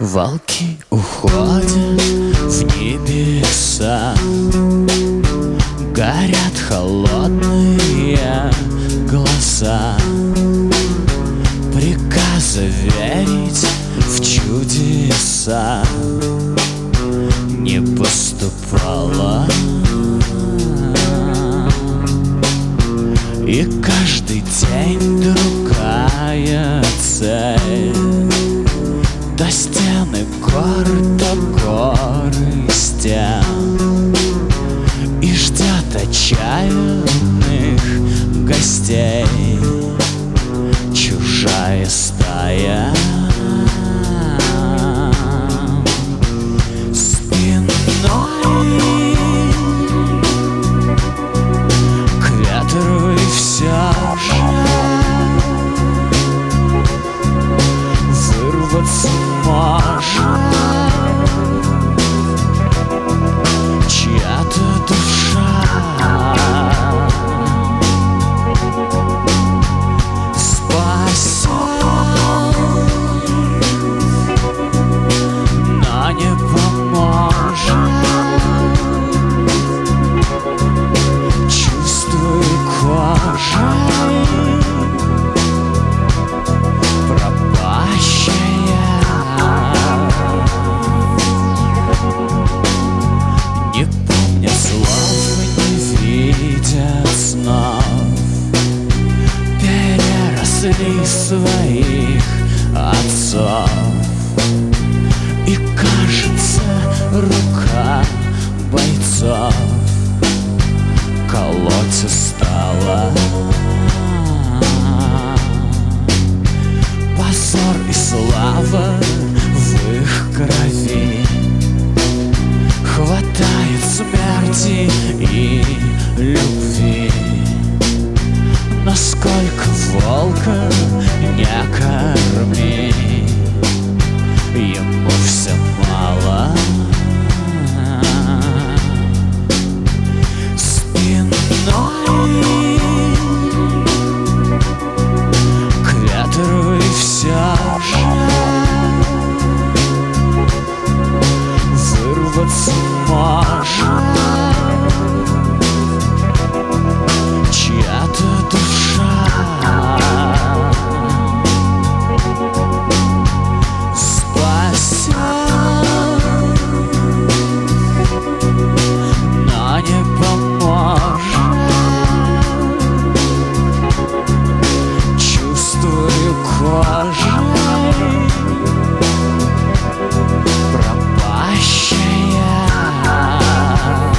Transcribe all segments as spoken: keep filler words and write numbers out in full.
Волки уходят в небеса, горят холодные глаза. Приказа верить в чудеса не поступало, и каждый день другая цель. До стены гор, до горы стен, и ждет отчаянных гостей чужая стая. Спиной к ветру и все же вырваться может чья-то душа. Спасет, но не поможет. Чувствую кожей пропащая. Не помнят слов, не видят снов, переросли своих отцов. И кажется, рука бойцов колоть устала. Позор и слава в их крови, хватает смерти и любви. Но сколько волка не корми, ему все мало. Спиной к ветру и все же вырваться может чья-то душа. Спасет, но не поможет. Чувствую кожей пропащая.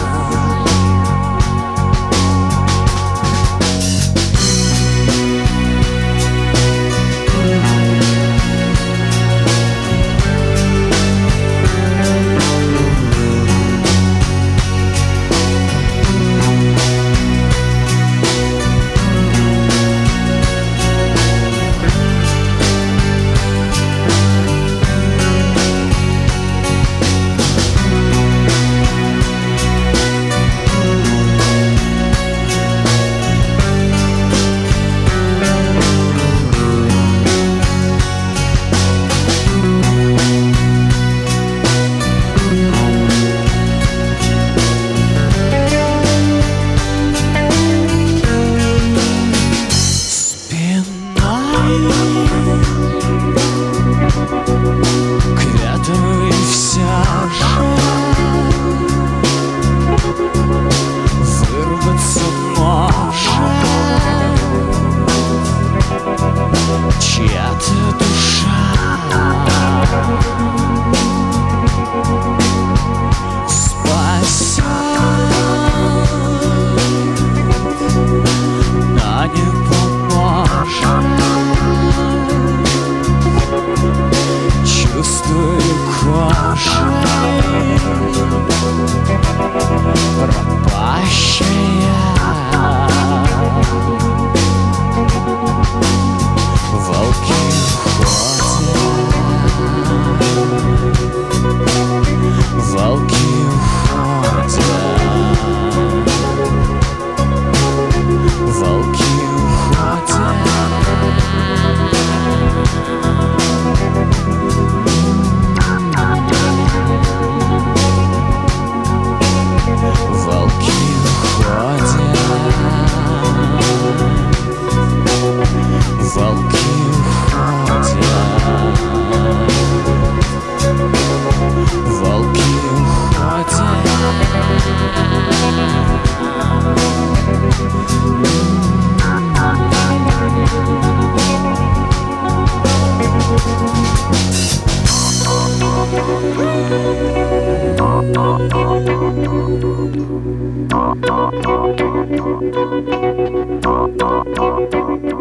Thank you.